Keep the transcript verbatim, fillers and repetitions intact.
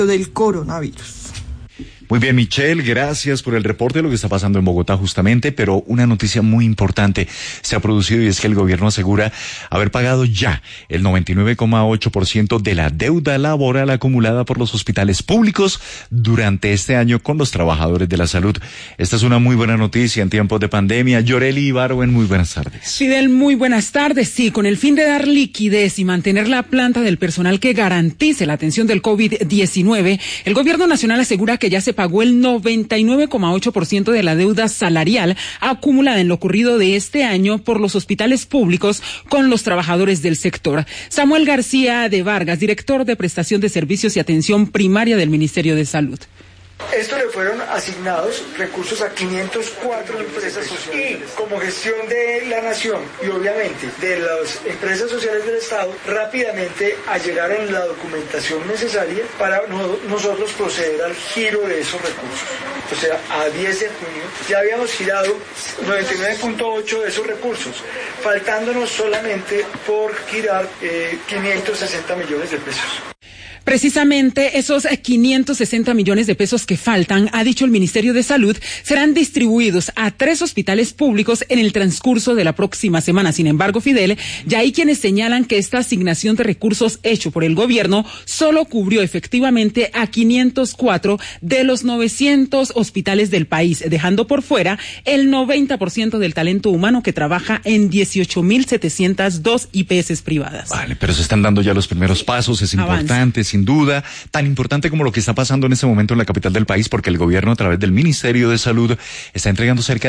del coronavirus. Muy bien, Michelle, gracias por el reporte de lo que está pasando en Bogotá justamente, pero una noticia muy importante se ha producido y es que el gobierno asegura haber pagado ya el noventa y nueve coma ocho por ciento de la deuda laboral acumulada por los hospitales públicos durante este año con los trabajadores de la salud. Esta es una muy buena noticia en tiempos de pandemia. Yoreli Ibargüen, muy buenas tardes. Fidel, muy buenas tardes. Sí, con el fin de dar liquidez y mantener la planta del personal que garantice la atención del COVID diecinueve, el gobierno nacional asegura que ya se pagó el noventa y nueve coma ocho por ciento de la deuda salarial acumulada en lo ocurrido de este año por los hospitales públicos con los trabajadores del sector. Samuel García de Vargas, director de Prestación de Servicios y Atención Primaria del Ministerio de Salud. Esto le fueron asignados recursos a quinientas cuatro empresas sociales y como gestión de la nación y obviamente de las empresas sociales del Estado, rápidamente allegaron la documentación necesaria para no, nosotros proceder al giro de esos recursos. O sea, a diez de junio ya habíamos girado noventa y nueve punto ocho de esos recursos, faltándonos solamente por girar eh, quinientos sesenta millones de pesos. Precisamente esos quinientos sesenta millones de pesos que faltan, ha dicho el Ministerio de Salud, serán distribuidos a tres hospitales públicos en el transcurso de la próxima semana. Sin embargo, Fidel, ya hay quienes señalan que esta asignación de recursos hecho por el gobierno solo cubrió efectivamente a quinientos cuatro de los novecientos hospitales del país, dejando por fuera el noventa por ciento del talento humano que trabaja en dieciocho mil setecientas dos I P S privadas. Vale, pero se están dando ya los primeros pasos, es importante. Sin duda, tan importante como lo que está pasando en este momento en la capital del país, porque el gobierno a través del Ministerio de Salud está entregando cerca